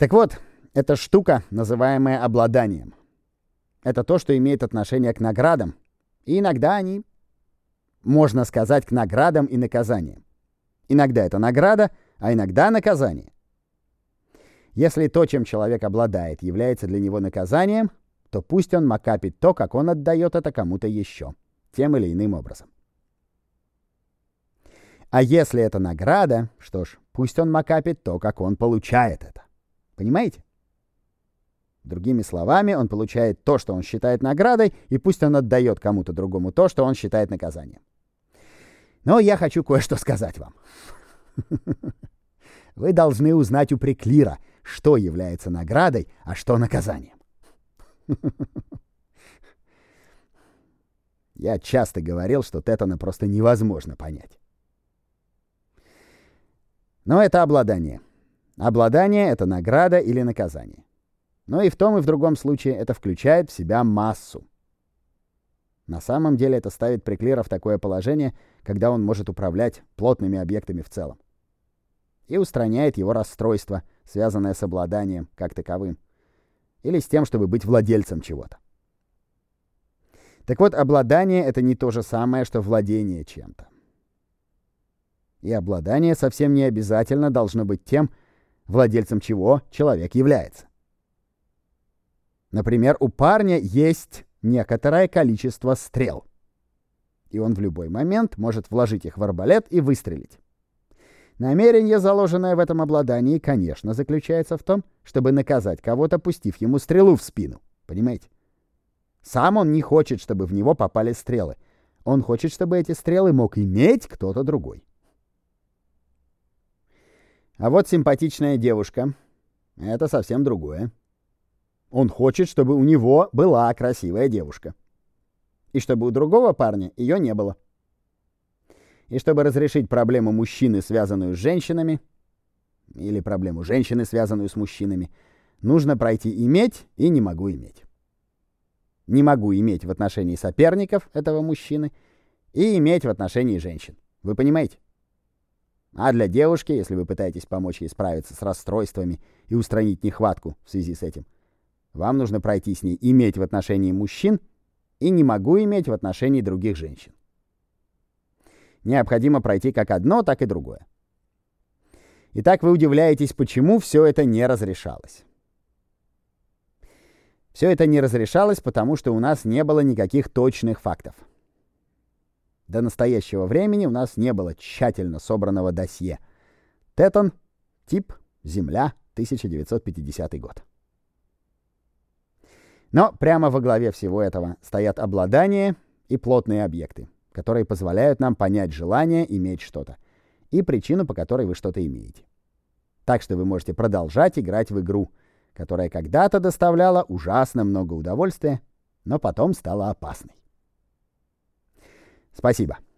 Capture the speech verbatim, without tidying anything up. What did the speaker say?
Так вот, эта штука, называемая обладанием, это то, что имеет отношение к наградам, и иногда они, можно сказать, к наградам и наказаниям. Иногда это награда, а иногда наказание. Если то, чем человек обладает, является для него наказанием, то пусть он макапит то, как он отдает это кому-то еще, тем или иным образом. А если это награда, что ж, пусть он макапит то, как он получает это. Понимаете? Другими словами, он получает то, что он считает наградой, и пусть он отдает кому-то другому то, что он считает наказанием. Но я хочу кое-что сказать вам. Вы должны узнать у Приклира, что является наградой, а что наказанием. Я часто говорил, что Теттона просто невозможно понять. Но это обладание. Обладание — это награда или наказание. Но и в том, и в другом случае это включает в себя массу. На самом деле это ставит Приклира в такое положение, когда он может управлять плотными объектами в целом. И устраняет его расстройство, связанное с обладанием как таковым. Или с тем, чтобы быть владельцем чего-то. Так вот, обладание — это не то же самое, что владение чем-то. И обладание совсем не обязательно должно быть тем, владельцем чего человек является. Например, у парня есть некоторое количество стрел, и он в любой момент может вложить их в арбалет и выстрелить. Намерение, заложенное в этом обладании, конечно, заключается в том, чтобы наказать кого-то, пустив ему стрелу в спину. Понимаете? Сам он не хочет, чтобы в него попали стрелы. Он хочет, чтобы эти стрелы мог иметь кто-то другой. А вот симпатичная девушка — это совсем другое. Он хочет, чтобы у него была красивая девушка. И чтобы у другого парня ее не было. И чтобы разрешить проблему мужчины, связанную с женщинами, или проблему женщины, связанную с мужчинами, нужно пройти «иметь» и «не могу иметь». Не могу иметь в отношении соперников этого мужчины и иметь в отношении женщин. Вы понимаете? А для девушки, если вы пытаетесь помочь ей справиться с расстройствами и устранить нехватку в связи с этим, вам нужно пройти с ней «иметь» в отношении мужчин и «не могу иметь» в отношении других женщин. Необходимо пройти как одно, так и другое. Итак, вы удивляетесь, почему все это не разрешалось. Все это не разрешалось, потому что у нас не было никаких точных фактов. До настоящего времени у нас не было тщательно собранного досье. Теттон, тип, Земля, тысяча девятьсот пятидесятый год. Но прямо во главе всего этого стоят обладание и плотные объекты, которые позволяют нам понять желание иметь что-то и причину, по которой вы что-то имеете. Так что вы можете продолжать играть в игру, которая когда-то доставляла ужасно много удовольствия, но потом стала опасной. Спасибо.